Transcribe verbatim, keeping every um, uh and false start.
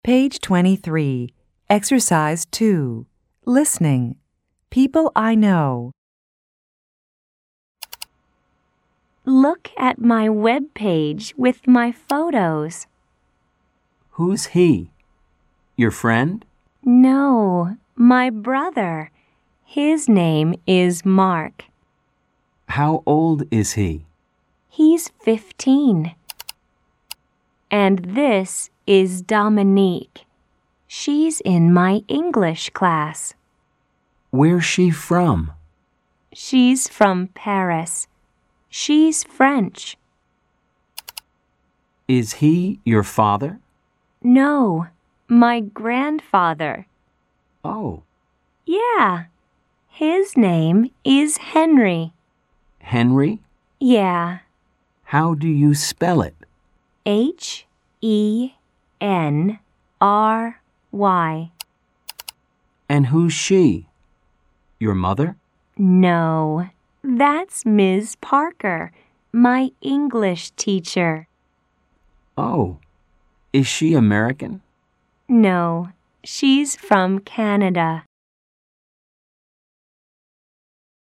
Page twenty-three, Exercise two, Listening. People I know. Look at my web page with my photos. Who's he? Your friend? No, my brother. His name is Mark. How old is he? He's fifteen. And this is Dominique. She's in my English class. Where's she from? She's from Paris. She's French. Is he your father? No, my grandfather. Oh, Yeah, his name is Henry. Henry? Yeah, How do you spell it? H E N R Y. And who's she? Your mother? No, that's Miz Parker, my English teacher. Oh, is she American? No, she's from Canada.